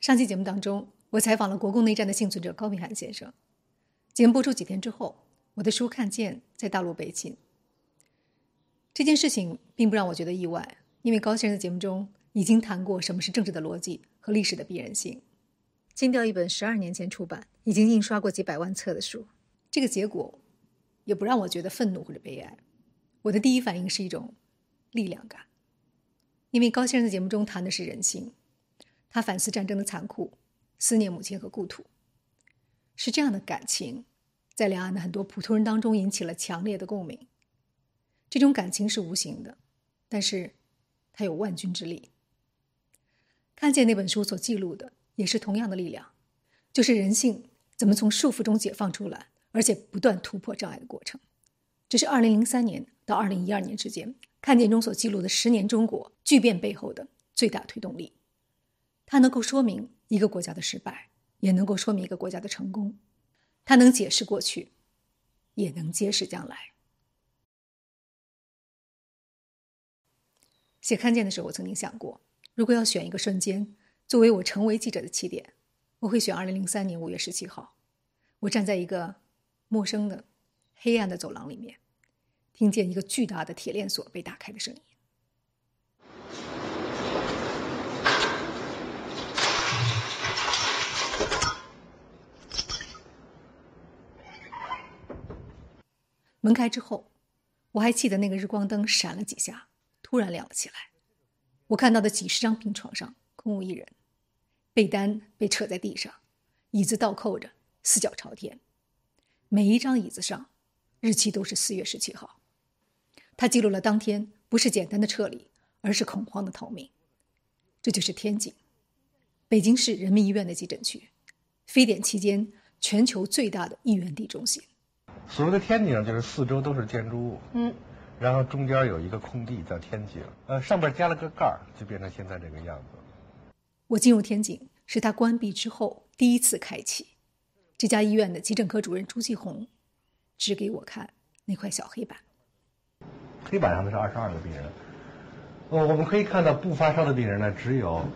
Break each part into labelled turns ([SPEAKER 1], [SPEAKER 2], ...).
[SPEAKER 1] 上期节目当中，我采访了国共内战的幸存者高明涵先生。节目播出几天之后，我的书《看见》在大陆被禁。这件事情并不让我觉得意外，因为高先生的节目中已经谈过什么是政治的逻辑和历史的必然性。禁掉一本12年前出版、已经印刷过几百万册的书，这个结果也不让我觉得愤怒或者悲哀。我的第一反应是一种力量感，因为高先生的节目中谈的是人性，他反思战争的残酷，思念母亲和故土，是这样的感情在两岸的很多普通人当中引起了强烈的共鸣。这种感情是无形的，但是它有万钧之力。看见那本书所记录的也是同样的力量，就是人性怎么从束缚中解放出来，而且不断突破障碍的过程。这是2003年到2012年之间看见中所记录的10年中国巨变背后的最大推动力。它能够说明一个国家的失败，也能够说明一个国家的成功。它能解释过去，也能揭示将来。写看见的时候，我曾经想过，如果要选一个瞬间作为我成为记者的起点，我会选2003年5月17号。我站在一个陌生的黑暗的走廊里面，听见一个巨大的铁链锁被打开的声音。门开之后，我还记得那个日光灯闪了几下，突然亮了起来。我看到的几十张病床上空无一人，被单被扯在地上，椅子倒扣着，四脚朝天。每一张椅子上日期都是4月17号。它记录了当天不是简单的撤离，而是恐慌的逃命。这就是天津，北京市人民医院的急诊区，非典期间全球最大的医院地中心。
[SPEAKER 2] 所谓的天井就是四周都是建筑物，然后中间有一个空地叫天井，上边加了个盖儿，就变成现在这个样子。
[SPEAKER 1] 我进入天井是它关闭之后第一次开启。这家医院的急诊科主任朱继红指给我看那块小黑板，
[SPEAKER 2] 黑板上的是22个病人。我们可以看到不发烧的病人呢，只有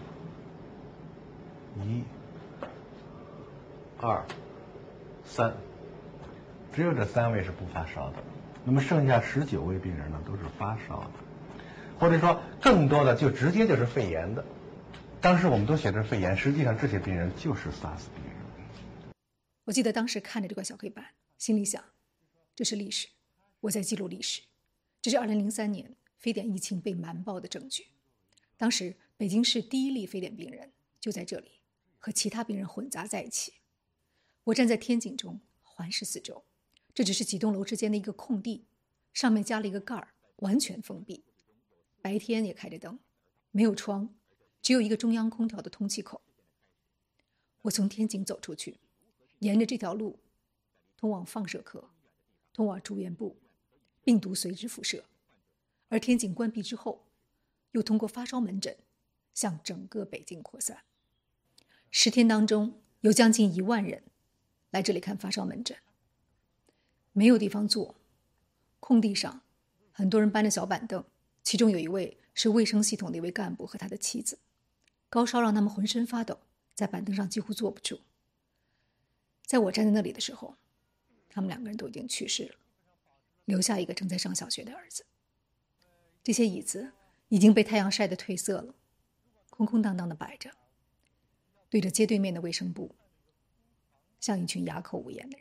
[SPEAKER 2] 1、2、3，只有这3位是不发烧的。那么剩下19位病人呢，都是发烧的，或者说更多的就直接就是肺炎的。当时我们都写着肺炎，实际上这些病人就是 SARS 病人。
[SPEAKER 1] 我记得当时看着这块小黑板，心里想，这是历史，我在记录历史。这是2003年非典疫情被瞒报的证据。当时北京市第一例非典病人就在这里，和其他病人混杂在一起。我站在天井中环视四周，这只是几栋楼之间的一个空地，上面加了一个盖儿，完全封闭。白天也开着灯，没有窗，只有一个中央空调的通气口。我从天井走出去，沿着这条路通往放射科，通往住院部，病毒随之辐射。而天井关闭之后，又通过发烧门诊向整个北京扩散。10天当中有将近1万人来这里看发烧门诊。没有地方坐，空地上很多人搬着小板凳，其中有一位是卫生系统的一位干部和他的妻子，高烧让他们浑身发抖，在板凳上几乎坐不住。在我站在那里的时候，他们2个人都已经去世了，留下一个正在上小学的儿子。这些椅子已经被太阳晒得褪色了，空空荡荡的摆着，对着街对面的卫生部，像一群哑口无言的人。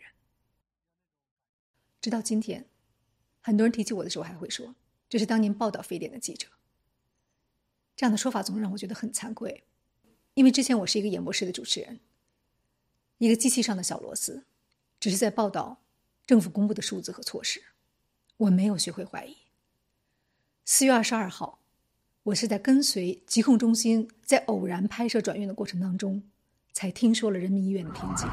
[SPEAKER 1] 直到今天，很多人提起我的时候还会说，这是当年报道非典的记者。这样的说法总让我觉得很惭愧，因为之前我是一个演播室的主持人，一个机器上的小螺丝，只是在报道政府公布的数字和措施。我没有学会怀疑。4月22号，我是在跟随疾控中心在偶然拍摄转运的过程当中，才听说了人民医院的天井。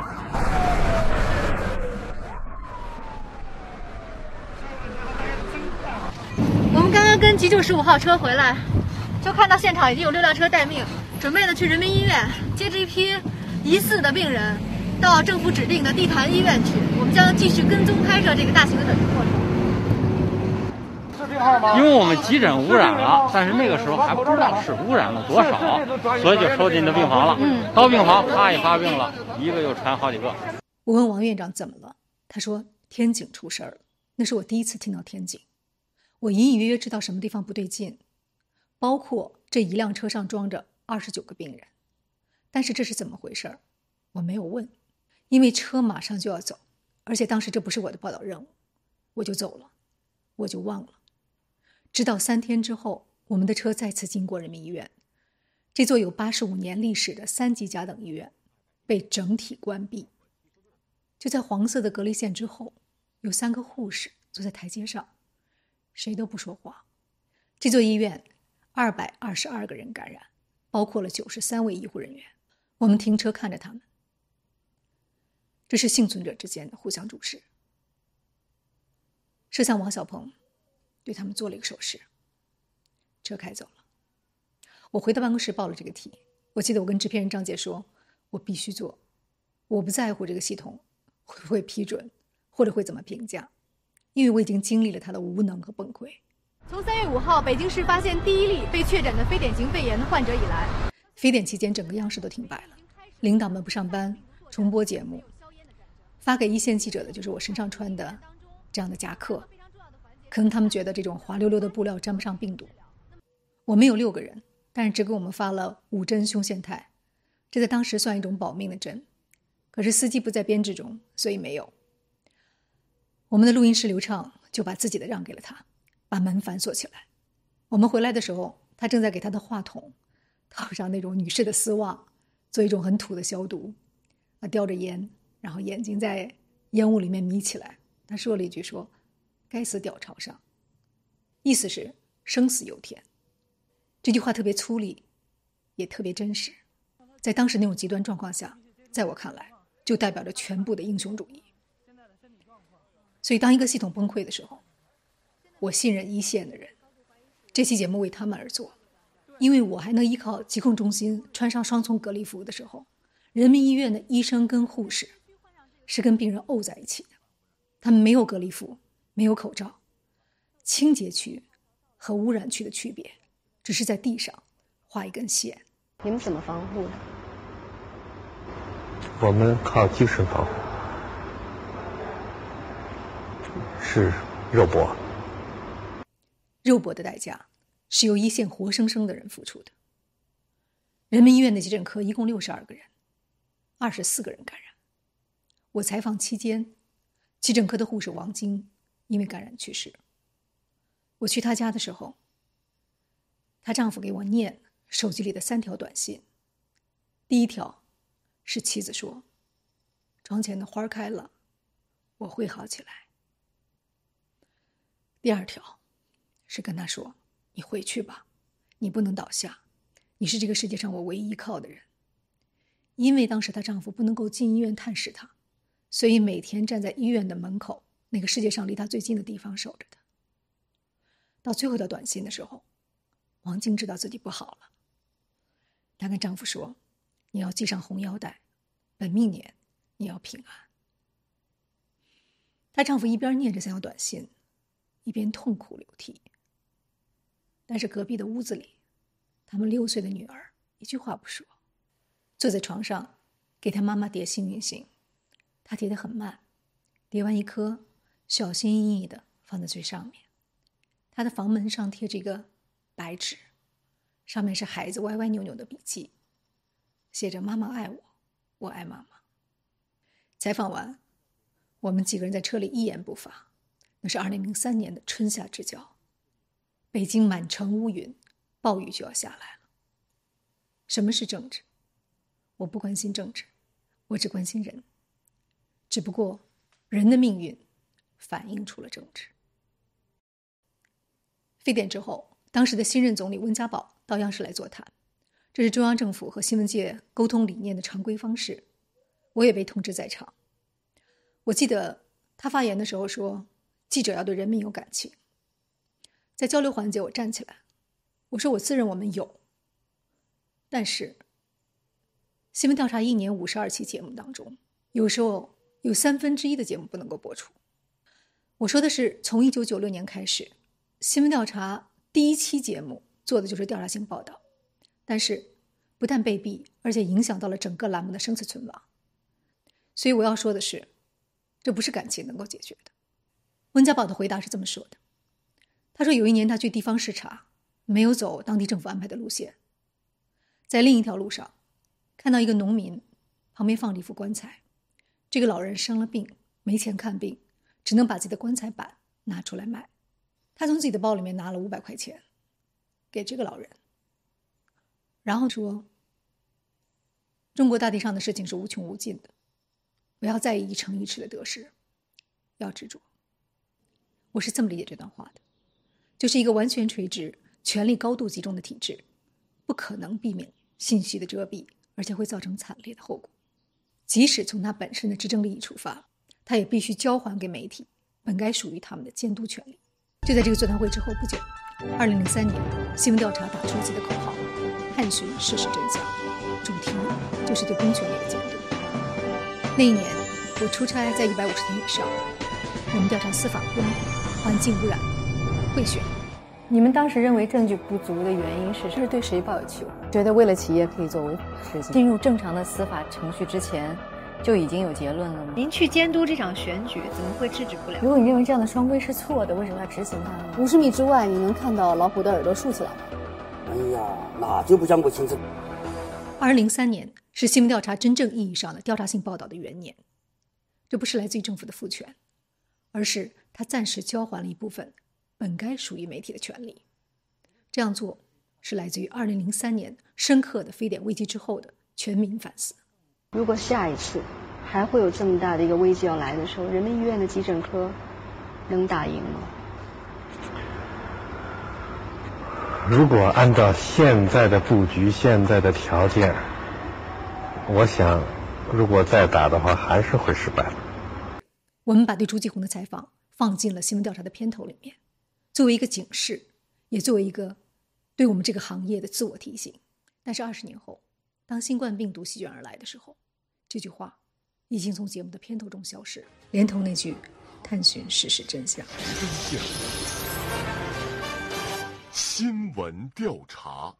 [SPEAKER 1] 我们刚刚跟急救15号车回来，就看到现场已经有6辆车待命，准备的去人民医院接这一批疑似的病人到政府指定的地坛医院去。我们将继续跟踪拍摄这个大型的转运过程。
[SPEAKER 2] 是这样。
[SPEAKER 3] 因为我们急诊污染了，但是那个时候还不知道是污染了多少，所以就收进到病房了。到病房啪一发病了，一个又传好几个。
[SPEAKER 1] 我问王院长怎么了，他说天井出事了。那是我第一次听到天井，我隐隐约约知道什么地方不对劲，包括这一辆车上装着29个病人，但是这是怎么回事我没有问，因为车马上就要走，而且当时这不是我的报道任务，我就走了，我就忘了。直到3天之后，我们的车再次经过人民医院，这座有85年历史的3级甲等医院被整体关闭。就在黄色的隔离线之后，有3个护士坐在台阶上，谁都不说话。这座医院222个人感染，包括了93位医护人员。我们停车看着他们，这是幸存者之间的互相注视。摄像王小鹏对他们做了一个手势，车开走了。我回到办公室报了这个题，我记得我跟制片人张杰说，我必须做，我不在乎这个系统会不会批准或者会怎么评价，因为我已经经历了他的无能和崩溃。
[SPEAKER 4] 从3月5号北京市发现第一例被确诊的非典型肺炎患者以来，
[SPEAKER 1] 非典期间整个央视都停摆了，领导们不上班，重播节目，发给一线记者的就是我身上穿的这样的夹克，可能他们觉得这种滑溜溜的布料沾不上病毒。我们有6个人，但是只给我们发了5针胸腺肽，这在当时算一种保命的针，可是司机不在编制中，所以没有。我们的录音师刘畅就把自己的让给了他，把门反锁起来。我们回来的时候，他正在给他的话筒套上那种女士的丝袜，做一种很土的消毒，叼着烟，然后眼睛在烟雾里面眯起来。他说了一句说，该死屌朝上，意思是生死由天。这句话特别粗粝，也特别真实。在当时那种极端状况下，在我看来就代表着全部的英雄主义。所以当一个系统崩溃的时候，我信任一线的人。这期节目为他们而做，因为我还能依靠疾控中心穿上双重隔离服的时候，人民医院的医生跟护士是跟病人沤在一起的，他们没有隔离服，没有口罩，清洁区和污染区的区别只是在地上画一根线。
[SPEAKER 4] 你们怎么防护的？
[SPEAKER 2] 我们靠精神防护，是肉搏。
[SPEAKER 1] 肉搏的代价是由一线活生生的人付出的。人民医院的急诊科一共62个人，24个人感染。我采访期间，急诊科的护士王晶因为感染去世。我去她家的时候，她丈夫给我念手机里的3条短信。第一条是妻子说，窗前的花开了，我会好起来。第2条是跟他说，你回去吧，你不能倒下，你是这个世界上我唯一依靠的人。因为当时她丈夫不能够进医院探视她，所以每天站在医院的门口，那个世界上离她最近的地方守着她。到最后的短信的时候，王晶知道自己不好了，她跟丈夫说，你要系上红腰带，本命年你要平安。她丈夫一边念着3条短信，一边痛哭流涕。但是隔壁的屋子里，他们6岁的女儿一句话不说，坐在床上给她妈妈叠幸运星。她叠得很慢，叠完一颗，小心翼翼地放在最上面。她的房门上贴着一个白纸，上面是孩子歪歪扭扭的笔记，写着妈妈爱我，我爱妈妈。采访完，我们几个人在车里一言不发。那是2003年的春夏之交，北京满城乌云，暴雨就要下来了。什么是政治？我不关心政治，我只关心人。只不过人的命运反映出了政治。非典之后，当时的新任总理温家宝到央视来座谈，这是中央政府和新闻界沟通理念的常规方式。我也被通知在场。我记得他发言的时候说，记者要对人民有感情。在交流环节，我站起来，我说我自认我们有，但是新闻调查1年52期节目当中，有时候有1/3的节目不能够播出。我说的是从1996年开始， 新闻调查第1期节目做的就是调查性报道，但是不但被毙，而且影响到了整个栏目的生死存亡。所以我要说的是，这不是感情能够解决的。温家宝的回答是这么说的，他说有一年他去地方视察，没有走当地政府安排的路线，在另一条路上看到一个农民旁边放着一副棺材，这个老人生了病，没钱看病，只能把自己的棺材板拿出来卖。他从自己的包里面拿了500块钱给这个老人，然后说，中国大地上的事情是无穷无尽的，不要在意一城一池的得失，要执着。我是这么理解这段话的，就是一个完全垂直、权力高度集中的体制，不可能避免信息的遮蔽，而且会造成惨烈的后果。即使从它本身的执政利益出发，它也必须交还给媒体本该属于他们的监督权利。就在这个座谈会之后不久，2003年，新闻调查打出自己的口号，探寻事实真相，主题就是对公权力的监督。那一年，我出差在150天以上，我们调查司法公、环境污染、贿选。
[SPEAKER 5] 你们当时认为证据不足的原因是什么？
[SPEAKER 6] 是对谁抱有期望？觉得为了企业可以做违法事情。
[SPEAKER 5] 进入正常的司法程序之前，就已经有结论了吗？
[SPEAKER 4] 您去监督这场选举，怎么会制止不了？
[SPEAKER 6] 如果你认为这样的双规是错的，为什么要执行它呢？50米之外，你能看到老虎的耳朵竖起来吗？
[SPEAKER 7] 哎呀，那就不讲不清楚。
[SPEAKER 1] 2003年是新闻调查真正意义上的调查性报道的元年，这不是来自于政府的赋权，而是他暂时交还了一部分本该属于媒体的权利。这样做是来自于2003年深刻的非典危机之后的全民反思。
[SPEAKER 6] 如果下一次还会有这么大的一个危机要来的时候，人民医院的急诊科能打赢吗？
[SPEAKER 2] 如果按照现在的布局、现在的条件，我想如果再打的话还是会失败的。
[SPEAKER 1] 我们把对朱继红的采访放进了新闻调查的片头里面，作为一个警示，也作为一个对我们这个行业的自我提醒。但是20年后，当新冠病毒席卷而来的时候，这句话已经从节目的片头中消失，连同那句探寻事实真相。
[SPEAKER 8] 新闻调查。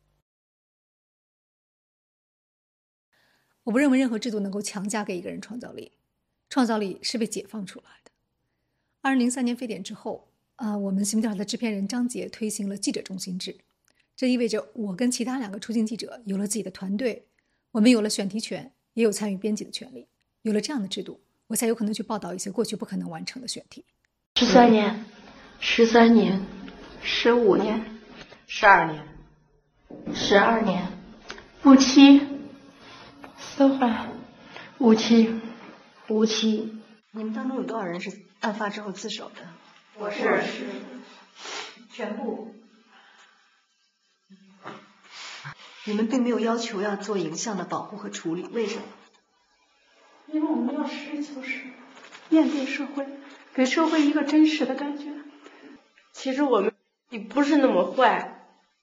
[SPEAKER 1] 我不认为任何制度能够强加给一个人创造力，创造力是被解放出来的。2003年非典之后，我们新闻调查的制片人张杰推行了记者中心制，这意味着我跟其他2个出镜记者有了自己的团队，我们有了选题权，也有参与编辑的权利。有了这样的制度，我才有可能去报道一些过去不可能完成的选题。
[SPEAKER 9] 13年，13年，15年
[SPEAKER 10] ，12年
[SPEAKER 9] ，12年，57，死缓，57。
[SPEAKER 6] 你们当中有多少人是案发之后自首的？
[SPEAKER 10] 我是
[SPEAKER 6] 全部。你们并没有要求要做影像的保护和处理，为什么？
[SPEAKER 9] 因为我们要实事求是，面对社会，给社会一个真实的感觉。
[SPEAKER 10] 其实我们也不是那么坏，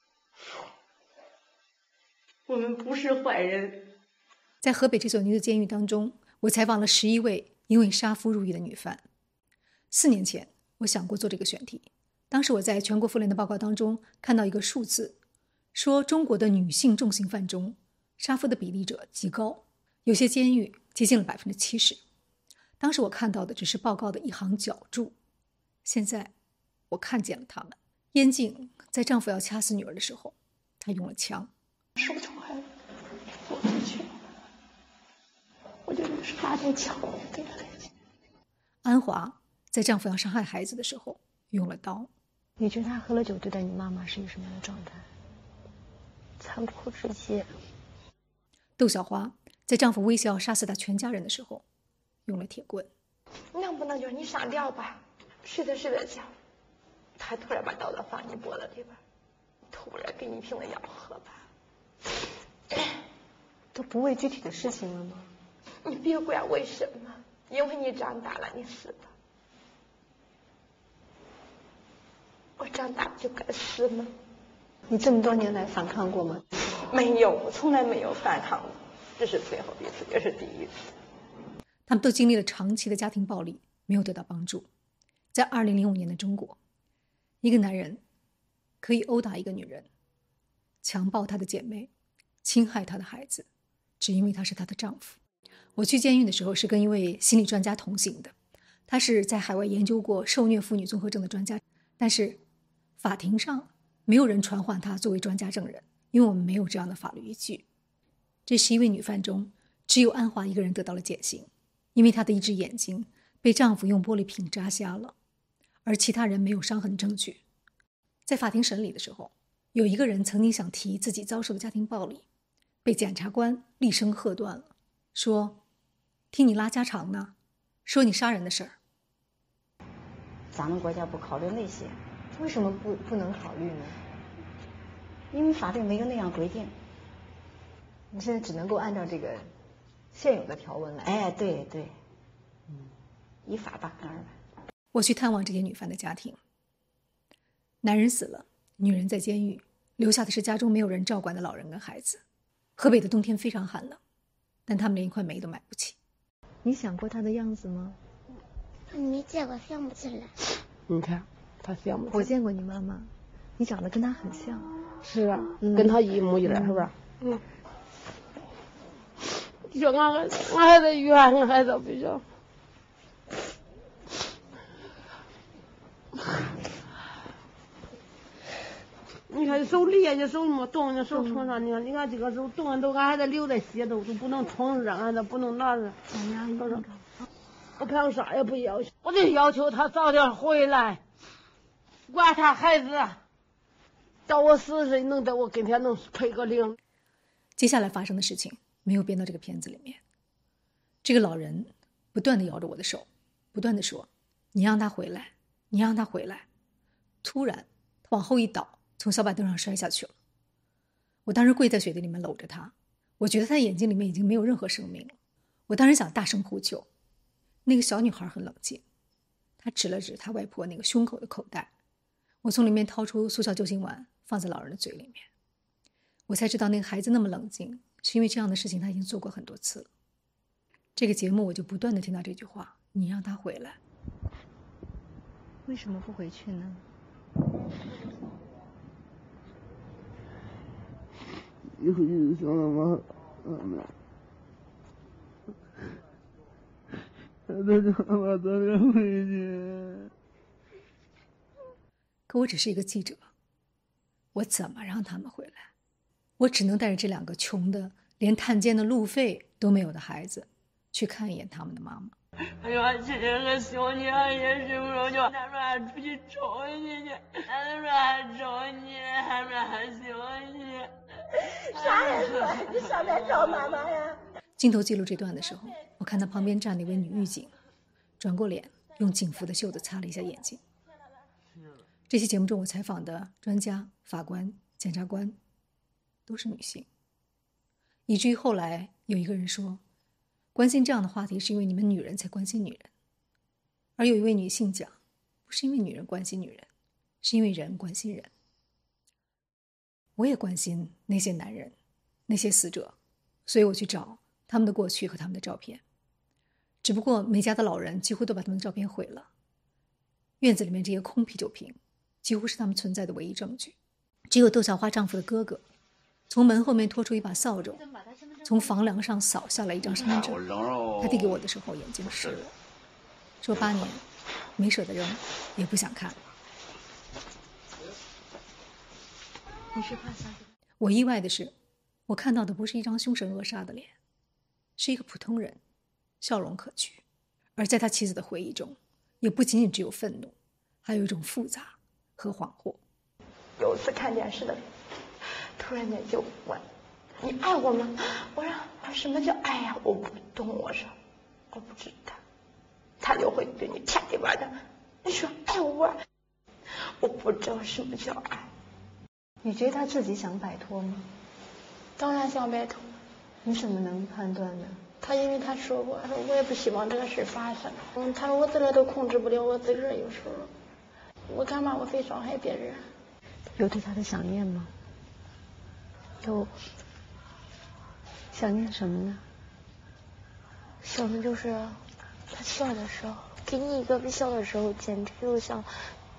[SPEAKER 10] 我们不是坏人。
[SPEAKER 1] 在河北这所女子监狱当中，我采访了11位因为杀夫入狱的女犯。4年前，我想过做这个选题。当时我在全国妇联的报告当中看到一个数字，说中国的女性重刑犯中，杀夫的比例者极高，有些监狱接近了70%。当时我看到的只是报告的一行脚注，现在我看见了他们。燕静在丈夫要掐死女儿的时候，她用了枪。
[SPEAKER 9] 手枪害了，我不去，我觉得是拿着枪给他来枪。
[SPEAKER 1] 安华在丈夫要伤害孩子的时候用了刀。
[SPEAKER 6] 你觉得他喝了酒对待你妈妈是一个什么样的状态？
[SPEAKER 9] 残酷直接。
[SPEAKER 1] 窦小花在丈夫威胁要杀死她全家人的时候用了铁棍。
[SPEAKER 9] 能不能就你上吊吧，实在讲，他突然把刀放你脖子里边，突然给你瓶子药喝吧。
[SPEAKER 6] 都不为具体的事情了吗？
[SPEAKER 9] 你别管为什么，因为你长大了，你死吧。我长大就该死吗？
[SPEAKER 6] 你这么多年来反抗过吗？
[SPEAKER 9] 没有，我从来没有反抗过，这是最后一次，也是第一次。
[SPEAKER 1] 他们都经历了长期的家庭暴力，没有得到帮助。在2005年的中国，一个男人可以殴打一个女人，强暴她的姐妹，侵害她的孩子，只因为她是她的丈夫。我去监狱的时候是跟一位心理专家同行的，他是在海外研究过受虐妇女综合症的专家，但是法庭上没有人传唤他作为专家证人，因为我们没有这样的法律依据。这11位女犯中，只有安华一个人得到了减刑，因为她的一只眼睛被丈夫用玻璃瓶扎瞎了，而其他人没有伤痕证据。在法庭审理的时候，有一个人曾经想提自己遭受的家庭暴力，被检察官厉声喝断了，说听你拉家常呢，说你杀人的事儿。
[SPEAKER 5] 咱们国家不考虑那些，
[SPEAKER 6] 为什么不能考虑呢？
[SPEAKER 5] 因为法律没有那样规定。
[SPEAKER 6] 你现在只能够按照这个现有的条文来。
[SPEAKER 5] 哎，对，依法办案。
[SPEAKER 1] 我去探望这些女犯的家庭，男人死了，女人在监狱，留下的是家中没有人照管的老人跟孩子。河北的冬天非常寒冷，但他们连一块煤都买不起。
[SPEAKER 6] 你想过他的样子吗？
[SPEAKER 11] 没见过，想不起来。
[SPEAKER 10] 你看，他想不起来。
[SPEAKER 6] 我见过你妈妈，你长得跟她很像。
[SPEAKER 10] 是啊，跟她一模一样，是吧？就俺还在远，俺还在比较。你看手裂，你手那么冻，你手冲上，你看这个手冻都，俺还得流着血都不能冲热，俺都不能拿着。我看我啥也不要求，我就要求他早点回来，管他孩子，到我死时能在我跟前能赔个灵。
[SPEAKER 1] 接下来发生的事情没有编到这个片子里面。这个老人不断地摇着我的手，不断地说：“你让他回来，你让他回来。”突然，他往后一倒，从小板凳上摔下去了。我当时跪在雪地里面搂着他，我觉得他眼睛里面已经没有任何生命了。我当时想大声呼救。那个小女孩很冷静，她指了指她外婆那个胸口的口袋。我从里面掏出速效救心丸，放在老人的嘴里面。我才知道那个孩子那么冷静，是因为这样的事情他已经做过很多次了。这个节目我就不断地听到这句话：“你让他回来。”
[SPEAKER 6] 为什么不回去呢？
[SPEAKER 10] 以后就想了吗？我早点回去。
[SPEAKER 1] 可我只是一个记者，我怎么让他们回来？我只能带着这2个穷的连探监的路费都没有的孩子，去看一眼他们的妈妈。
[SPEAKER 10] 哎呀，这个小女孩也睡不着觉，他说还出去找你去，他说还找你，他说还想你。
[SPEAKER 11] 啥也说，你上来找妈妈呀。
[SPEAKER 1] 镜头记录这段的时候，我看到旁边站了一位女狱警，转过脸，用警服的袖子擦了一下眼睛。这期节目中我采访的专家、法官、检察官都是女性，以至于后来有一个人说，关心这样的话题是因为你们女人才关心女人，而有一位女性讲，不是因为女人关心女人，是因为人关心人。我也关心那些男人，那些死者，所以我去找他们的过去和他们的照片。只不过每家的老人几乎都把他们的照片毁了，院子里面这些空啤酒瓶几乎是他们存在的唯一证据。只有窦小花丈夫的哥哥从门后面拖出一把扫帚，从房梁上扫下来一张身份证。他递给我的时候眼睛湿了，说8年没舍得扔，也不想看。
[SPEAKER 6] 你是怕啥？
[SPEAKER 1] 我意外的是，我看到的不是一张凶神恶煞的脸，是一个普通人，笑容可掬。而在他妻子的回忆中，也不仅仅只有愤怒，还有一种复杂和恍惚。
[SPEAKER 9] 有一次看电视的时候，突然间就问：“你爱我吗？”我说：“什么叫爱呀？我不懂。”我说：“我不知道。”他就会对你啪一巴掌，你说爱我，我不知道什么叫爱。
[SPEAKER 6] 你觉得他自己想摆脱吗？
[SPEAKER 9] 当然想摆脱。
[SPEAKER 6] 你怎么能判断呢？
[SPEAKER 9] 他因为他说过，说我也不希望这个事发生。他说我自个儿都控制不了我自个儿，有时候我干嘛我非伤害别人？
[SPEAKER 6] 有对他的想念吗？
[SPEAKER 9] 有。
[SPEAKER 6] 想念什么呢？
[SPEAKER 9] 想的就是他小的时候，给你一个比小的时候简直就像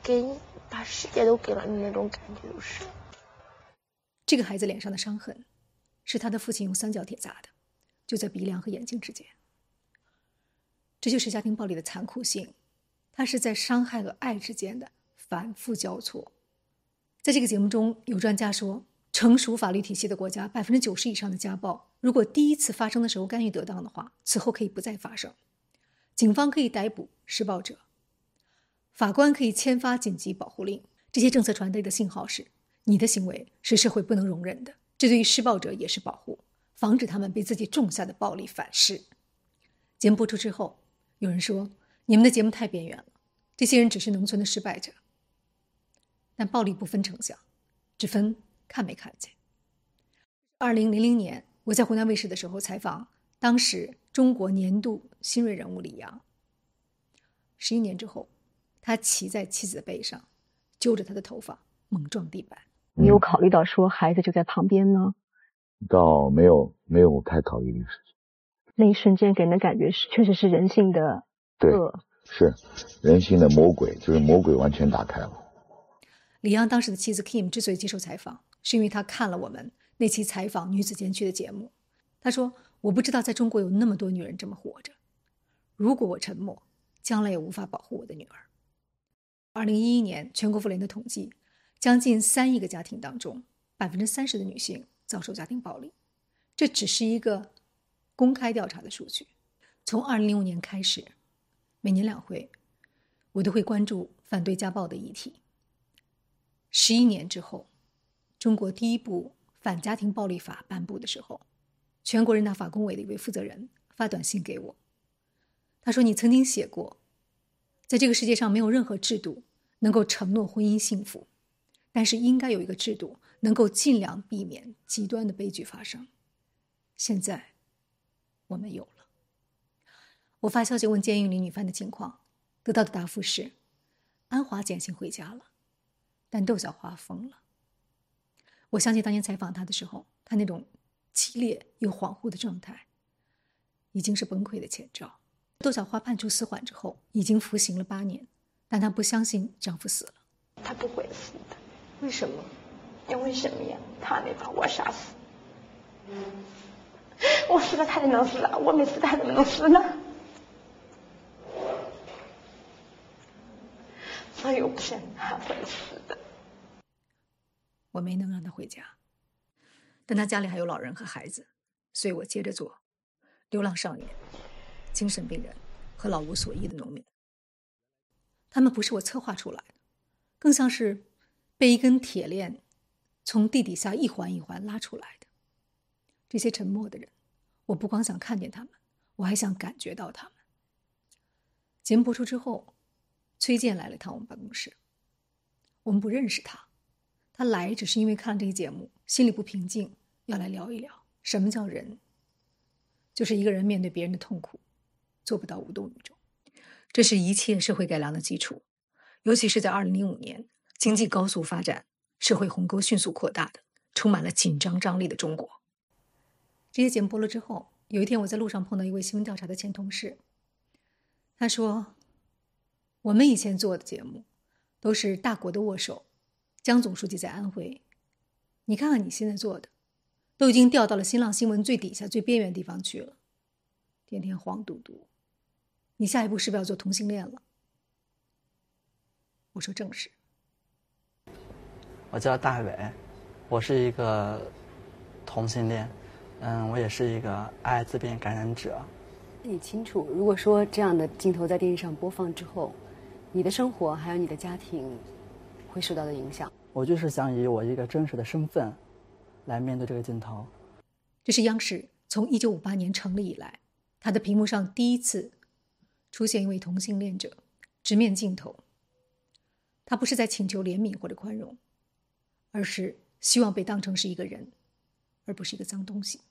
[SPEAKER 9] 给你，把世界都给了你那种感觉就是。
[SPEAKER 1] 这个孩子脸上的伤痕，是他的父亲用三角铁砸的，就在鼻梁和眼睛之间。这就是家庭暴力的残酷性，它是在伤害和爱之间的反复交错。在这个节目中，有专家说，成熟法律体系的国家，90%以上的家暴，如果第一次发生的时候干预得当的话，此后可以不再发生。警方可以逮捕施暴者，法官可以签发紧急保护令。这些政策传递的信号是，你的行为是社会不能容忍的，这对于施暴者也是保护，防止他们被自己种下的暴力反噬。节目播出之后，有人说，你们的节目太边缘了，这些人只是农村的失败者。但暴力不分城乡，只分看没看见。2000年，我在湖南卫视的时候采访当时中国年度新锐人物李阳。11年之后，他骑在妻子的背上，揪着她的头发猛撞地板。
[SPEAKER 6] 你有考虑到说孩子就在旁边呢？
[SPEAKER 12] 倒没有太考虑这个事情。
[SPEAKER 6] 那一瞬间给人的感觉是，确实是人性的恶，
[SPEAKER 12] 是人性的魔鬼，就是魔鬼完全打开了。
[SPEAKER 1] 李阳当时的妻子 Kim 之所以接受采访，是因为他看了我们那期采访女子监区的节目。他说，我不知道在中国有那么多女人这么活着，如果我沉默，将来也无法保护我的女儿。2011年全国妇联的统计，将近3亿个家庭当中，30%的女性遭受家庭暴力。这只是一个公开调查的数据。从2005年开始，每年2回，我都会关注反对家暴的议题。11年之后，中国第一部反家庭暴力法颁布的时候，全国人大法工委的一位负责人发短信给我，他说，你曾经写过，在这个世界上没有任何制度能够承诺婚姻幸福，但是应该有一个制度能够尽量避免极端的悲剧发生。现在我们有了。我发消息问监狱里女犯的情况，得到的答复是，安华减刑回家了，但窦小花疯了。我相信当年采访她的时候，她那种激烈又恍惚的状态已经是崩溃的前兆。窦小花判处死缓之后，已经服刑了8年，但她不相信丈夫死了。
[SPEAKER 9] 他不会死的。为什么？因为什么呀？他没把我杀死。我死了他就能死了，我没死他怎么能死呢？所以我相信他会死的。
[SPEAKER 1] 我没能让他回家，但他家里还有老人和孩子，所以我接着做流浪少年、精神病人和老无所依的农民。他们不是我策划出来的，更像是被一根铁链从地底下一环一环拉出来的。这些沉默的人，我不光想看见他们，我还想感觉到他们。节目播出之后，崔健来了趟我们办公室。我们不认识他，他来只是因为看了这个节目，心里不平静，要来聊一聊什么叫人，就是一个人面对别人的痛苦，做不到无动于衷。这是一切社会改良的基础，尤其是在2005年，经济高速发展，社会鸿沟迅速扩大的，充满了紧张张力的中国。这些节目播了之后，有一天我在路上碰到一位新闻调查的前同事，他说，我们以前做的节目都是大国的握手，江总书记在安徽，你看看你现在做的，都已经掉到了新浪新闻最底下最边缘地方去了，天天黄嘟嘟，你下一步是不是要做同性恋了？我说正是。
[SPEAKER 13] 我叫大伟，我是一个同性恋，我也是一个艾滋病感染者。
[SPEAKER 6] 你清楚，如果说这样的镜头在电视上播放之后，你的生活还有你的家庭会受到的影响？
[SPEAKER 13] 我就是想以我一个真实的身份来面对这个镜头。
[SPEAKER 1] 这是央视从1958年成立以来，它的屏幕上第一次出现一位同性恋者直面镜头。他不是在请求怜悯或者宽容，而是希望被当成是一个人，而不是一个脏东西。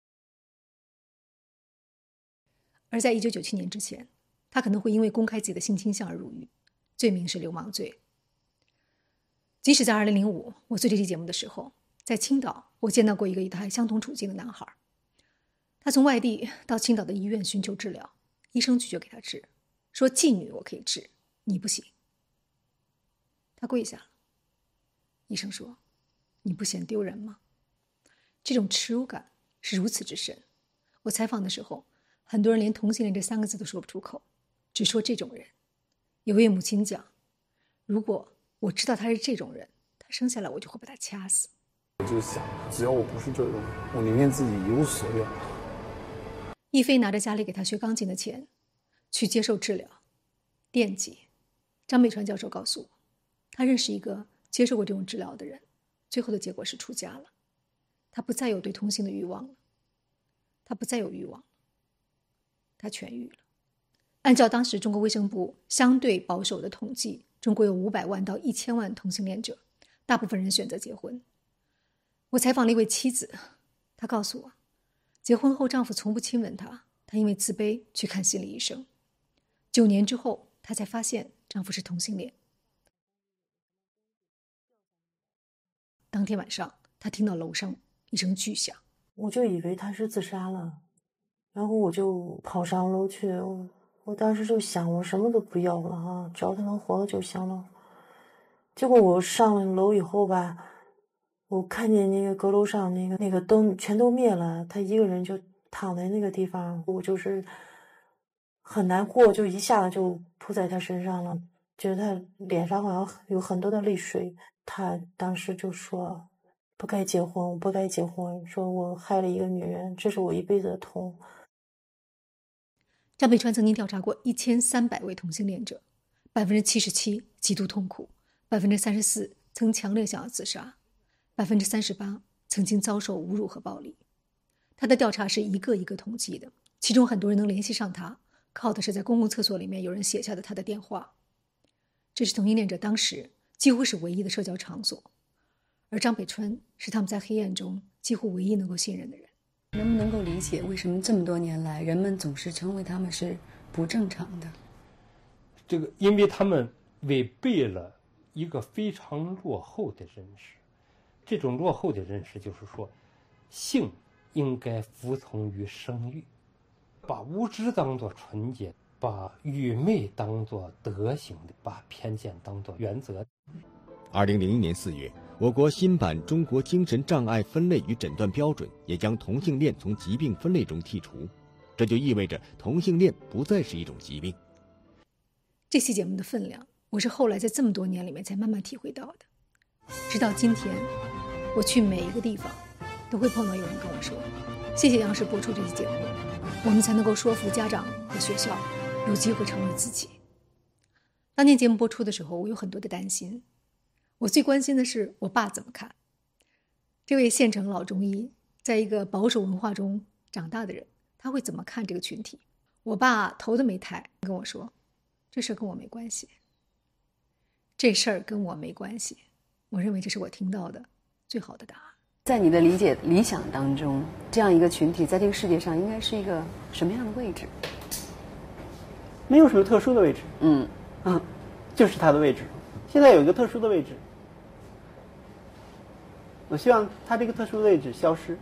[SPEAKER 1] 而在1997年之前，他可能会因为公开自己的性倾向而入狱，罪名是流氓罪。即使在2005我做这期节目的时候，在青岛我见到过一个与他相同处境的男孩，他从外地到青岛的医院寻求治疗，医生拒绝给他治，说妓女我可以治，你不行。 他跪下了。医生说：“你不嫌丢人吗？”这种耻辱感是如此之深。我采访的时候，很多人连同性恋这3个字都说不出口，只说这种人。有位母亲讲：“如果我知道他是这种人，他生下来我就会把他掐死。”
[SPEAKER 14] 我就想，只要我不是这种，我宁愿自己一无所有。
[SPEAKER 1] 亦菲拿着家里给他学钢琴的钱去接受治疗，惦记。张北川教授告诉我，他认识一个接受过这种治疗的人，最后的结果是出家了。他不再有对同性的欲望了，他不再有欲望了，他痊愈了。按照当时中国卫生部相对保守的统计，中国有500万到1000万同性恋者，大部分人选择结婚。我采访了一位妻子，她告诉我，结婚后丈夫从不亲吻她，她因为自卑去看心理医生。9年之后，她才发现丈夫是同性恋。当天晚上，她听到楼上一声巨响，
[SPEAKER 15] 我就以为他是自杀了，然后我就跑上楼去。我当时就想，我什么都不要了啊，只要他能活了就行了。结果我上了楼以后吧，我看见那个阁楼上那个灯全都灭了，他一个人就躺在那个地方，我就是很难过，就一下子就扑在他身上了，觉得他脸上好像有很多的泪水。他当时就说不该结婚，我不该结婚，说我害了一个女人，这是我一辈子的痛。
[SPEAKER 1] 张北川曾经调查过1300位同性恋者，77%极度痛苦，34%曾强烈想要自杀，38%曾经遭受侮辱和暴力。他的调查是一个一个统计的，其中很多人能联系上他，靠的是在公共厕所里面有人写下的他的电话。这是同性恋者当时几乎是唯一的社交场所，而张北川是他们在黑暗中几乎唯一能够信任的人。
[SPEAKER 6] 能不能够理解为什么这么多年来人们总是称为他们是不正常的？
[SPEAKER 16] 这个因为他们违背了一个非常落后的认识，这种落后的认识就是说，性应该服从于生育，把无知当作纯洁，把愚昧当作德行，把偏见当作原则。
[SPEAKER 17] 2001年4月，我国新版《中国精神障碍分类与诊断标准》也将同性恋从疾病分类中剔除，这就意味着同性恋不再是一种疾病。
[SPEAKER 1] 这期节目的分量，我是后来在这么多年里面才慢慢体会到的。直到今天，我去每一个地方，都会碰到有人跟我说：“谢谢央视播出这期节目，我们才能够说服家长和学校有机会成为自己。”当年节目播出的时候，我有很多的担心。我最关心的是我爸怎么看。这位县城老中医，在一个保守文化中长大的人，他会怎么看这个群体？我爸头都没抬，跟我说：“这事儿跟我没关系。”这事儿跟我没关系。我认为这是我听到的最好的答案。
[SPEAKER 6] 在你的理想当中，这样一个群体在这个世界上应该是一个什么样的位置？
[SPEAKER 13] 没有什么特殊的位置。就是它的位置。现在有一个特殊的位置，我希望它这个特殊的位置消失。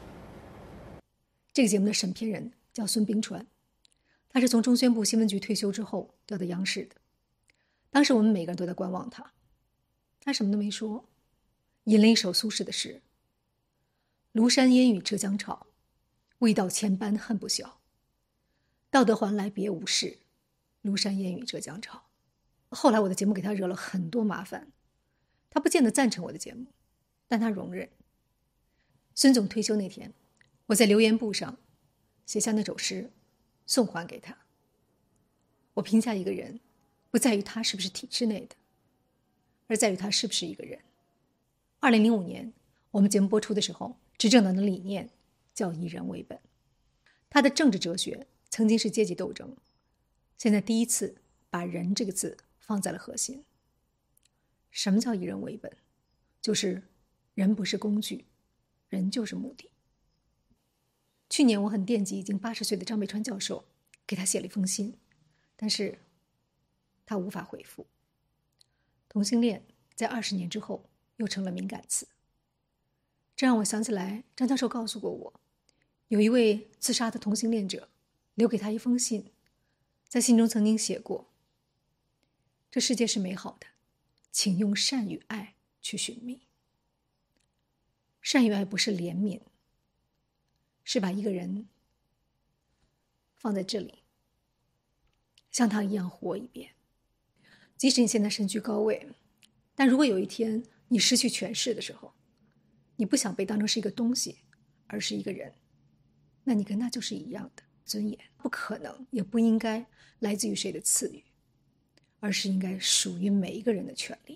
[SPEAKER 1] 这个节目的审片人叫孙冰川，他是从中宣部新闻局退休之后调到央视的。当时我们每个人都在观望他，他什么都没说，吟了一首苏轼的诗：“庐山烟雨浙江潮，未到千般恨不消。道德还来别无事，庐山烟雨浙江潮。”后来我的节目给他惹了很多麻烦，他不见得赞成我的节目，但他容忍。孙总退休那天，我在留言簿上写下那首诗，送还给他。我评价一个人，不在于他是不是体制内的，而在于他是不是一个人。2005年，我们节目播出的时候，执政党的理念叫以人为本，他的政治哲学曾经是阶级斗争，现在第一次把人这个字放在了核心。什么叫以人为本？就是人不是工具，人就是目的。去年我很惦记已经80岁的张北川教授，给他写了一封信，但是他无法回复。同性恋在20年之后又成了敏感词，这让我想起来张教授告诉过我，有一位自杀的同性恋者留给他一封信，在信中曾经写过：这世界是美好的， 请用善与爱去寻觅。善与爱不是怜悯，是把一个人放在这里，像他一样活一遍。即使你现在身居高位，但如果有一天你失去权势的时候，你不想被当成是一个东西，而是一个人，那你跟他就是一样的尊严，不可能也不应该来自于谁的赐予，而是应该属于每一个人的权利。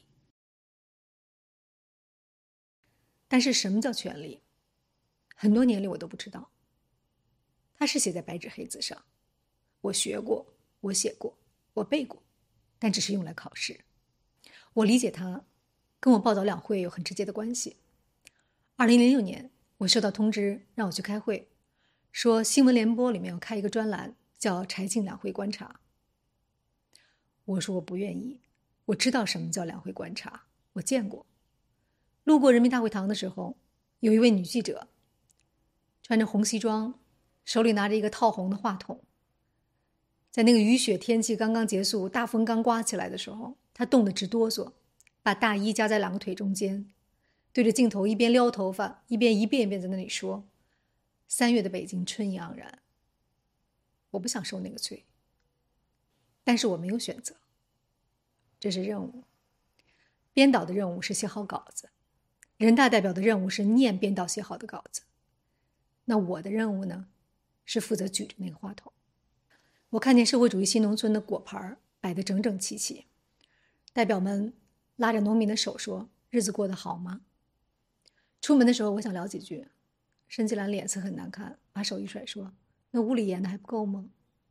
[SPEAKER 1] 但是什么叫权利？很多年里我都不知道。它是写在白纸黑字上，我学过，我写过，我背过，但只是用来考试。我理解它跟我报道两会有很直接的关系。2006年我收到通知让我去开会，说新闻联播里面要开一个专栏，叫柴静两会观察。我说我不愿意，我知道什么叫两会观察，我见过。路过人民大会堂的时候，有一位女记者穿着红西装，手里拿着一个套红的话筒，在那个雨雪天气刚刚结束，大风刚刮起来的时候，她冻得直哆嗦，把大衣夹在两个腿中间，对着镜头一边撩头发一遍一遍在那里说：3月的北京春意盎然。我不想受那个罪，但是我没有选择，这是任务。编导的任务是写好稿子，人大代表的任务是念编导写好的稿子，那我的任务呢，是负责举着那个话筒。我看见社会主义新农村的果盘摆得整整齐齐，代表们拉着农民的手说：日子过得好吗？出门的时候我想聊几句，申纪兰脸色很难看，把手一甩说：那屋里演的还不够吗？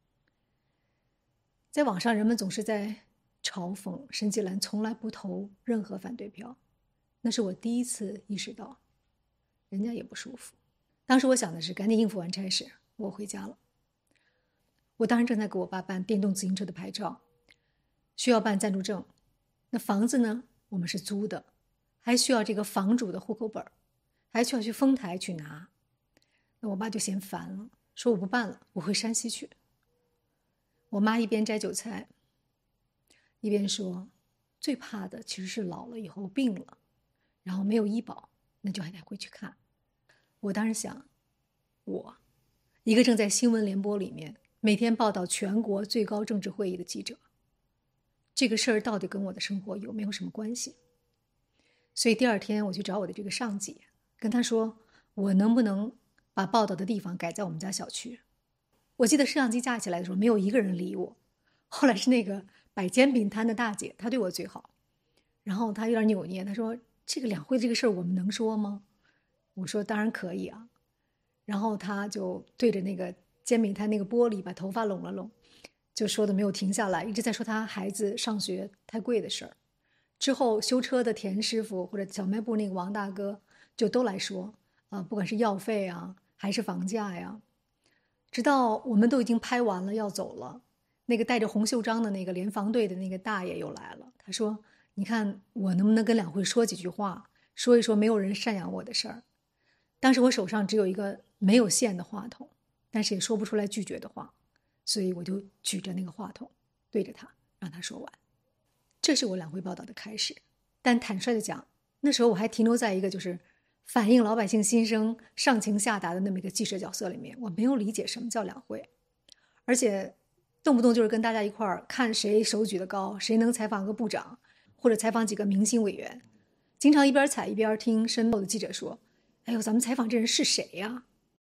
[SPEAKER 1] 在网上人们总是在嘲讽申纪兰从来不投任何反对票，那是我第一次意识到人家也不舒服。当时我想的是赶紧应付完差事，我回家了。我当时正在给我爸办电动自行车的牌照，需要办暂住证，那房子呢我们是租的，还需要这个房主的户口本，还需要去丰台去拿。那我爸就嫌烦了，说我不办了，我回山西去。我妈一边摘韭菜一边说，最怕的其实是老了以后病了，然后没有医保，那就还得回去看。我当时想，我一个正在新闻联播里面每天报道全国最高政治会议的记者，这个事儿到底跟我的生活有没有什么关系？所以第二天我去找我的这个上级，跟他说我能不能把报道的地方改在我们家小区。我记得摄像机架起来的时候没有一个人理我，后来是那个摆煎饼摊的大姐，她对我最好，然后她有点扭捏，她说这个两会这个事儿我们能说吗？我说当然可以啊。然后她就对着那个煎饼摊那个玻璃把头发拢了拢，就说的没有停下来，一直在说她孩子上学太贵的事儿。之后修车的田师傅或者小卖部那个王大哥就都来说不管是药费啊还是房价呀。直到我们都已经拍完了要走了，那个带着红袖章的那个联防队的那个大爷又来了，他说你看我能不能跟两会说几句话，说一说没有人赡养我的事儿。当时我手上只有一个没有线的话筒，但是也说不出来拒绝的话，所以我就举着那个话筒对着他让他说完。这是我两会报道的开始，但坦率的讲，那时候我还停留在一个就是反映老百姓心声上情下达的那么一个记者角色里面，我没有理解什么叫两会，而且动不动就是跟大家一块儿看谁手举得高，谁能采访个部长或者采访几个明星委员，经常一边采一边听身后的记者说，哎呦咱们采访这人是谁呀？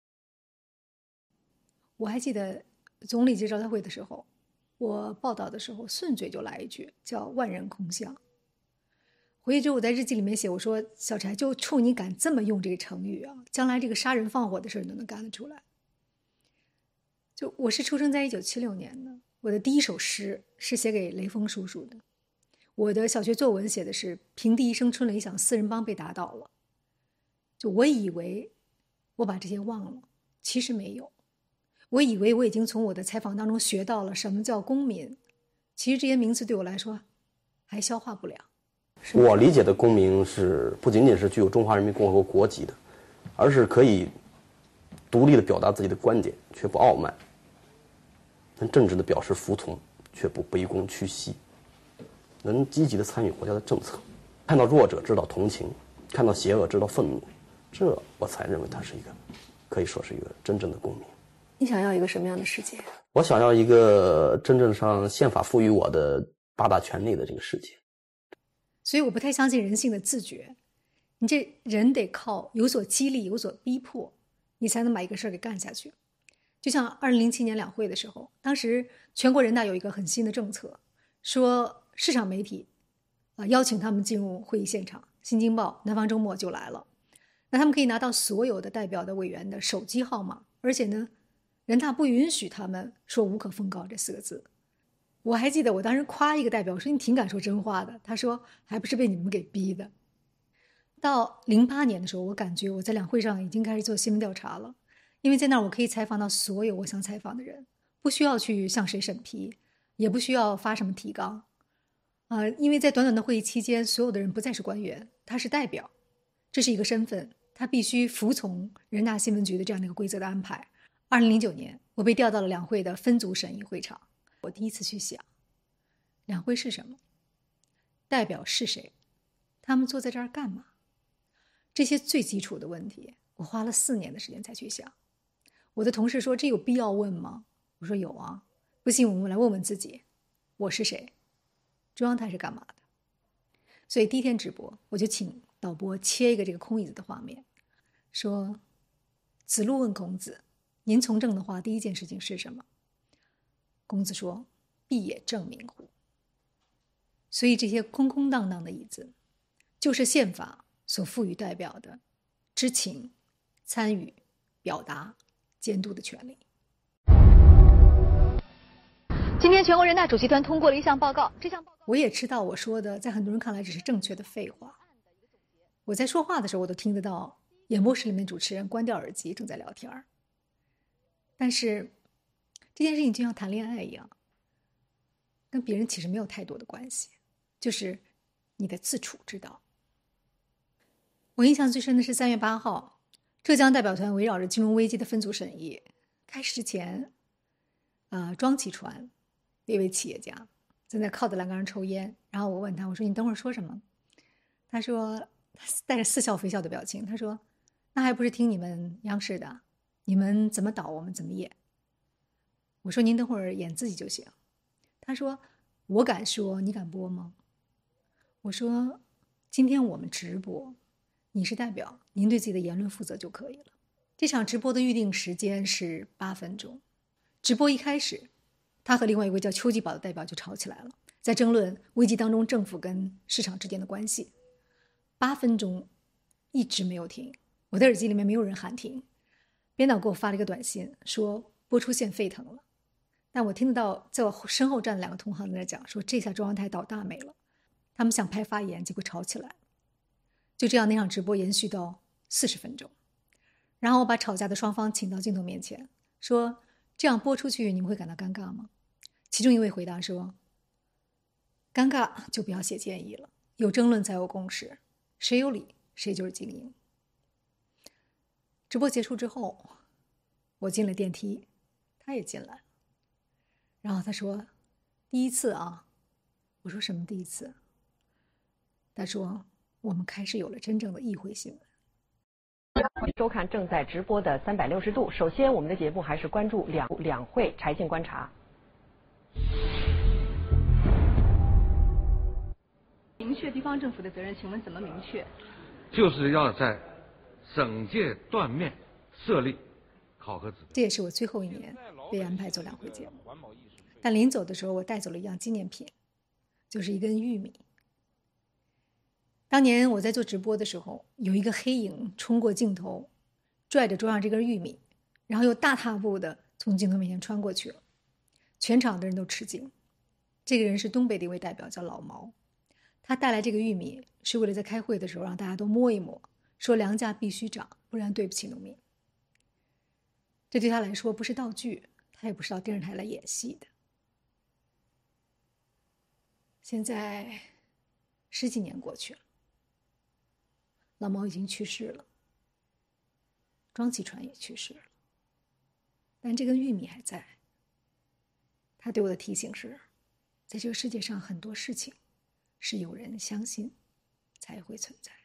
[SPEAKER 1] 我还记得总理级招待会的时候，我报道的时候顺嘴就来一句叫万人空巷。回去之后我在日记里面写，我说小柴就冲你敢这么用这个成语啊，将来这个杀人放火的事你都能干得出来。就我是出生在1976年的，我的第一首诗是写给雷锋叔叔的，我的小学作文写的是平地一声春雷响，4人帮被打倒了。就我以为我把这些忘了，其实没有。我以为我已经从我的采访当中学到了什么叫公民，其实这些名词对我来说还消化不了。
[SPEAKER 18] 我理解的公民是不仅仅是具有中华人民共和国国籍的，而是可以独立的表达自己的观点，却不傲慢，能正直的表示服从，却不卑躬屈膝。 能积极的参与国家的政策，看到弱者知道同情，看到邪恶知道愤怒，这我才认为他是一个，可以说是一个真正的公民。
[SPEAKER 6] 你想要一个什么样的世界？
[SPEAKER 18] 我想要一个真正上宪法赋予我的8大权利的这个世界。
[SPEAKER 1] 所以我不太相信人性的自觉，你这人得靠有所激励，有所逼迫，你才能把一个事儿给干下去。就像2007年两会的时候，当时全国人大有一个很新的政策，说市场媒体邀请他们进入会议现场，新京报、南方周末就来了。那他们可以拿到所有的代表的委员的手机号码，而且呢，人大不允许他们说无可奉告这4个字。我还记得我当时夸一个代表，我说你挺敢说真话的，他说还不是被你们给逼的。到08年的时候，我感觉我在两会上已经开始做新闻调查了，因为在那儿我可以采访到所有我想采访的人，不需要去向谁审批，也不需要发什么提纲。因为在短短的会议期间，所有的人不再是官员，他是代表，这是一个身份，他必须服从人大新闻局的这样的一个规则的安排。2009年，我被调到了两会的分组审议会场，我第一次去想，两会是什么？代表是谁？他们坐在这儿干嘛？这些最基础的问题，我花了4年的时间才去想。我的同事说：“这有必要问吗？”我说：“有啊，不信我们来问问自己，我是谁？中央台是干嘛的？”所以第一天直播，我就请导播切一个这个空椅子的画面，说：“子路问孔子，您从政的话，第一件事情是什么？”孔子说：“必也正名乎。”所以这些空空荡荡的椅子，就是宪法所赋予代表的知情、参与、表达、监督的权利。
[SPEAKER 4] 今天全国人大主席团通过了一项报告，这项报告
[SPEAKER 1] 我也知道我说的在很多人看来只是正确的废话。我在说话的时候，我都听得到演播室里面主持人关掉耳机正在聊天。但是这件事情就像谈恋爱一样，跟别人其实没有太多的关系，就是你的自处之道。我印象最深的是3月8号，浙江代表团围绕着金融危机的分组审议开始之前，庄启传一位企业家在那靠在栏杆上抽烟，然后我问他，我说你等会儿说什么？他说带着似笑非笑的表情，他说那还不是听你们央视的，你们怎么导我们怎么演。我说您等会儿演自己就行。他说我敢说，你敢播吗？我说今天我们直播，你是代表，您对自己的言论负责就可以了。这场直播的预定时间是8分钟。直播一开始，他和另外一位叫邱继宝的代表就吵起来了，在争论危机当中政府跟市场之间的关系。8分钟一直没有停，我的耳机里面没有人喊停。编导给我发了一个短信，说播出线沸腾了，但我听得到在我身后站的2个同行在那讲，说这下中央台倒大霉了。他们想拍发言，结果吵起来了。就这样，那场直播延续到40分钟。然后我把吵架的双方请到镜头面前，说这样播出去你们会感到尴尬吗？其中一位回答说，尴尬就不要写建议了，有争论才有共识，谁有理谁就是精英。直播结束之后，我进了电梯，他也进来了。然后他说第一次啊。我说什么第一次？他说我们开始有了真正的议会新闻。
[SPEAKER 19] 收看正在直播的360度。首先，我们的节目还是关注两会柴静观察。
[SPEAKER 4] 明确地方政府的责任，请问怎么明确？
[SPEAKER 20] 就是要在省界断面设立考核指标。
[SPEAKER 1] 这也是我最后1年被安排做两会节目。但临走的时候，我带走了一样纪念品，就是一根玉米。当年我在做直播的时候，有一个黑影冲过镜头，拽着桌上这根玉米，然后又大踏步的从镜头面前穿过去了。全场的人都吃惊。这个人是东北的一位代表，叫老毛。他带来这个玉米是为了在开会的时候让大家都摸一摸，说粮价必须涨，不然对不起农民。这对他来说不是道具，他也不是到电视台来演戏的。现在10几年过去了，老毛已经去世了，庄启传也去世了，但这根玉米还在。他对我的提醒是，在这个世界上很多事情是有人相信才会存在。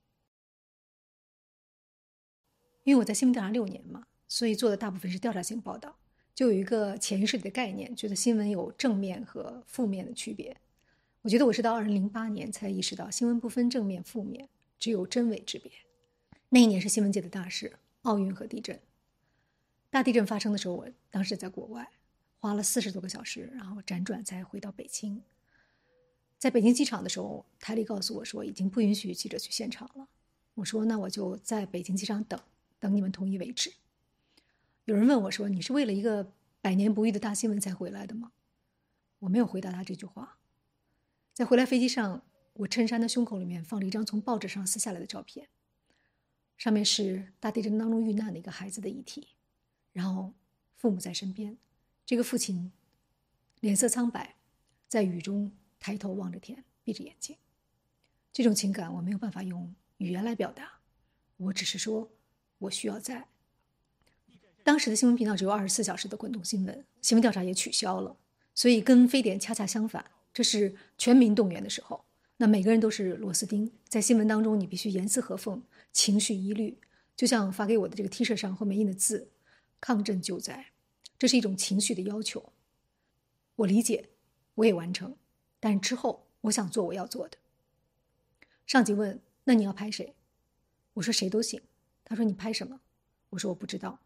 [SPEAKER 1] 因为我在新闻调查6年嘛，所以做的大部分是调查性报道，就有一个潜意识里的概念，觉得新闻有正面和负面的区别。我觉得我是到2008年才意识到新闻不分正面负面，只有真伪之别。那一年是新闻界的大事，奥运和地震。大地震发生的时候，我当时在国外，花了40多个小时，然后辗转才回到北京。在北京机场的时候，台里告诉我说已经不允许记者去现场了。我说那我就在北京机场等你们同意为止。有人问我说你是为了一个100年不遇的大新闻才回来的吗？我没有回答他这句话。在回来飞机上，我衬衫的胸口里面放了一张从报纸上撕下来的照片，上面是大地震当中遇难的一个孩子的遗体，然后父母在身边，这个父亲脸色苍白，在雨中抬头望着天，闭着眼睛。这种情感我没有办法用语言来表达，我只是说我需要在。当时的新闻频道只有24小时的滚动新闻，新闻调查也取消了，所以跟非典恰恰相反，这是全民动员的时候。那每个人都是螺丝钉，在新闻当中你必须严丝合缝，情绪一律，就像发给我的这个 T 恤上后面印的字，抗震救灾，这是一种情绪的要求。我理解，我也完成，但之后我想做我要做的。上级问那你要拍谁？我说谁都行。他说你拍什么？我说我不知道。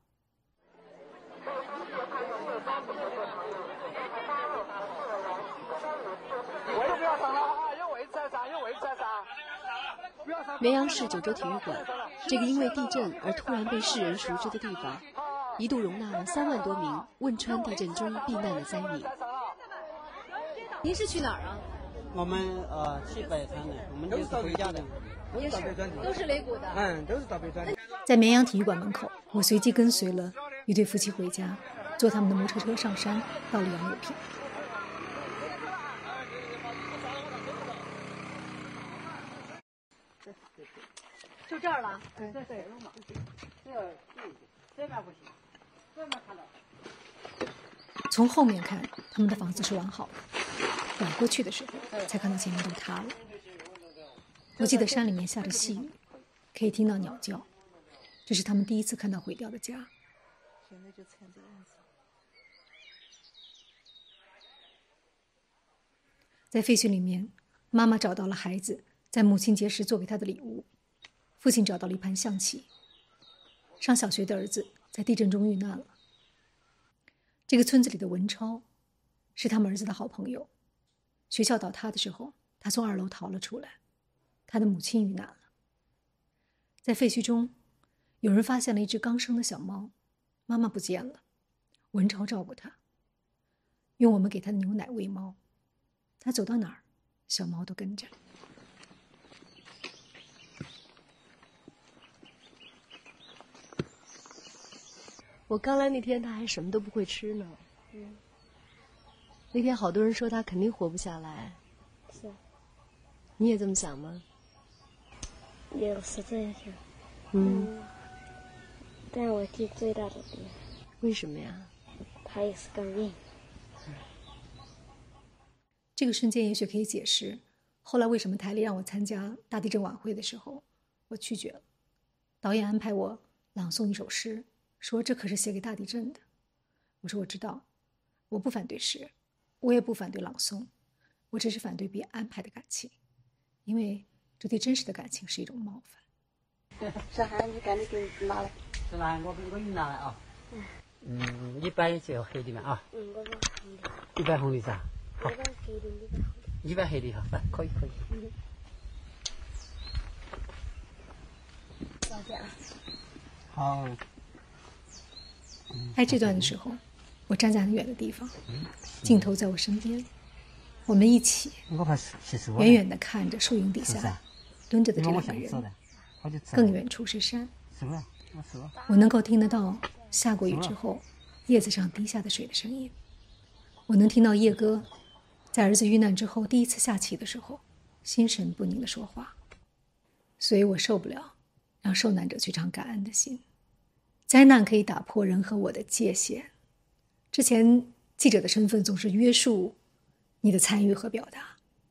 [SPEAKER 6] 绵阳市九州体育馆，这个因为地震而突然被世人熟知的地方，一度容纳了3万多名汶川地震中避难的灾民。您是去哪儿啊？
[SPEAKER 21] 我们去北川的，我们就是回家的，
[SPEAKER 6] 也是都是擂鼓的，
[SPEAKER 21] 都是到北川的。
[SPEAKER 1] 在绵阳体育馆门口，我随即跟随了一对夫妻回家，坐他们的摩托车上山，到了杨柳坪。
[SPEAKER 6] 就这儿了，
[SPEAKER 21] 对，这边不行，这边看到。
[SPEAKER 1] 从后面看，他们的房子是完好的，拐过去的时候，才看到前面都塌了。我记得山里面下着细雨，可以听到鸟叫，这是他们第一次看到毁掉的家。
[SPEAKER 15] 现在就成这样子。
[SPEAKER 1] 在废墟里面，妈妈找到了孩子在母亲节时做给她的礼物，父亲找到了一盘象棋。上小学的儿子在地震中遇难了。这个村子里的文超是他们儿子的好朋友，学校倒塌的时候，他从2楼逃了出来。他的母亲遇难了。在废墟中，有人发现了一只刚生的小猫，妈妈不见了，文超照顾他，用我们给他的牛奶喂猫，他走到哪儿，小猫都跟着。
[SPEAKER 6] 我刚来那天他还什么都不会吃呢。那天好多人说他肯定活不下来。
[SPEAKER 22] 是。
[SPEAKER 6] 你也这么想吗？
[SPEAKER 22] 也是这样想。但我弟最大的敌。
[SPEAKER 6] 为什么呀？
[SPEAKER 22] 他也是更硬。
[SPEAKER 1] 这个瞬间也许可以解释后来为什么台里让我参加大地震晚会的时候，我拒绝了。导演安排我朗诵一首诗，说这可是写给大地震的。我说我知道，我不反对诗，我也不反对朗诵，我只是反对别安排的感情，因为这对真实的感情是一种冒犯。
[SPEAKER 22] 小孩，你赶紧给拿来。
[SPEAKER 21] 是吧？我给你拿来啊。100就黑的嘛啊。
[SPEAKER 22] 我把红的。
[SPEAKER 21] 100红的噻。好。
[SPEAKER 22] 100黑的
[SPEAKER 21] ，100黑的哈，来，可以。
[SPEAKER 22] 再见了。
[SPEAKER 21] 好。
[SPEAKER 1] 拍这段的时候，我站在很远的地方，镜头在我身边，我们一起远远地看着树荫底下蹲着的这2个人，更远处是山。我能够听得到下过雨之后叶子上滴下的水的声音，我能听到叶哥在儿子遇难之后第一次下棋的时候心神不宁地说话，所以我受不了让受难者去尝感恩的心。灾难可以打破人和我的界限。之前记者的身份总是约束你的参与和表达，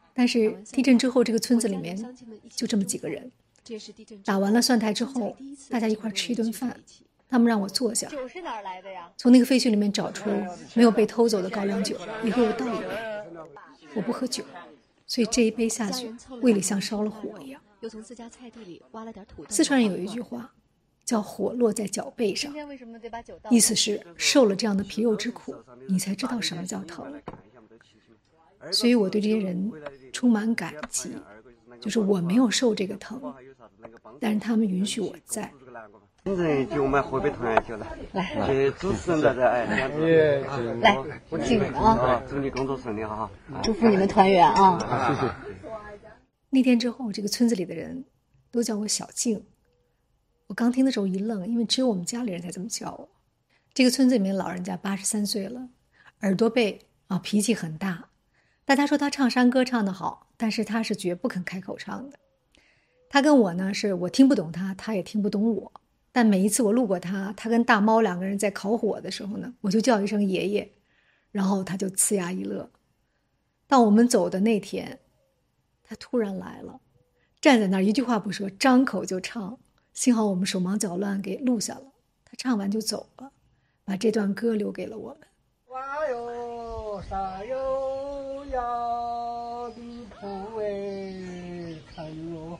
[SPEAKER 1] 但是地震之后，这个村子里面就这么几个人。打完了蒜台之后，大家一块吃一顿饭。他们让我坐下，
[SPEAKER 4] 酒是哪儿来的呀？
[SPEAKER 1] 从那个废墟里面找出没有被偷走的高粱酒，也给我倒一杯。我不喝酒，所以这一杯下去，胃里像烧了火一样。
[SPEAKER 6] 又从自家菜地里挖了点土豆。
[SPEAKER 1] 四川人有一句话，叫火落在脚背上，
[SPEAKER 4] 今天为什么得把酒倒？
[SPEAKER 1] 意思是受了这样的皮肉之苦，你才知道什么叫疼。所以我对这些人充满感激，就是我没有受这个疼，但是他们允许我在。
[SPEAKER 3] 现在就我们河北团圆酒了，来，主持人在这，
[SPEAKER 4] 来，我敬你们啊！
[SPEAKER 3] 祝你工作顺利哈！
[SPEAKER 4] 祝福你们团圆啊！
[SPEAKER 3] 谢谢。
[SPEAKER 1] 那天之后，这个村子里的人都叫我小静。我刚听的时候一愣，因为只有我们家里人才这么叫我。这个村子里面老人家83岁了，耳朵背啊，脾气很大。大家说他唱山歌唱得好，但是他是绝不肯开口唱的。他跟我呢，是我听不懂他，他也听不懂我。但每一次我路过他，他跟大猫两个人在烤火的时候呢，我就叫一声爷爷，然后他就呲牙一乐。到我们走的那天，他突然来了，站在那儿一句话不说，张口就唱。幸好我们手忙脚乱给录下了，他唱完就走了，把这段歌留给了我们。
[SPEAKER 21] 哇哟，啥哟呀，比土哎，看哟。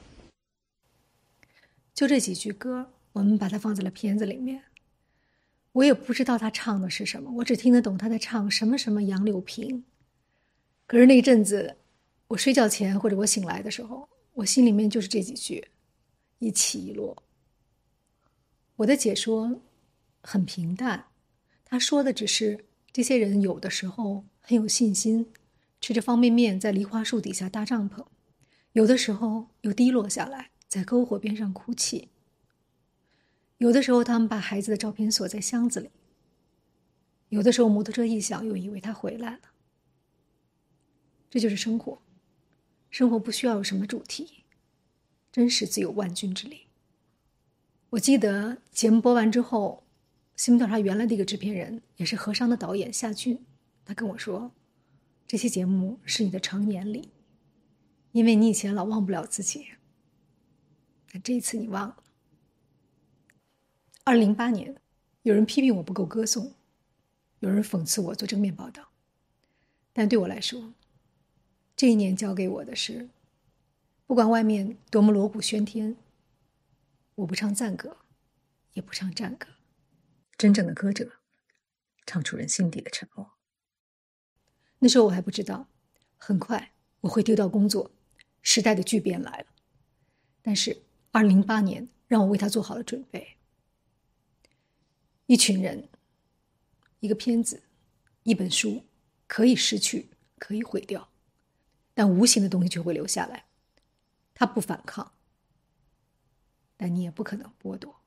[SPEAKER 1] 就这几句歌，我们把它放在了片子里面。我也不知道他唱的是什么，我只听得懂他在唱什么什么杨柳萍。可是那一阵子，我睡觉前或者我醒来的时候，我心里面就是这几句，一起一落。我的解说很平淡，他说的只是这些人有的时候很有信心，吃着方便面在梨花树底下搭帐篷，有的时候又低落下来，在篝火边上哭泣。有的时候他们把孩子的照片锁在箱子里，有的时候摩托车一响，又以为他回来了。这就是生活，生活不需要有什么主题，真实自有万钧之力。我记得节目播完之后，新闻调查原来的一个制片人，也是和商的导演夏俊，他跟我说，这期节目是你的成年礼，因为你以前老忘不了自己，但这一次你忘了。2008年，有人批评我不够歌颂，有人讽刺我做正面报道，但对我来说，这一年教给我的是，不管外面多么锣鼓喧天，我不唱赞歌，也不唱战歌。真正的歌者，唱出人心底的沉默。那时候我还不知道，很快我会丢掉工作，时代的巨变来了。但是2008年让我为他做好了准备。一群人，一个片子，一本书，可以失去，可以毁掉，但无形的东西却会留下来。它不反抗，但你也不可能剥夺。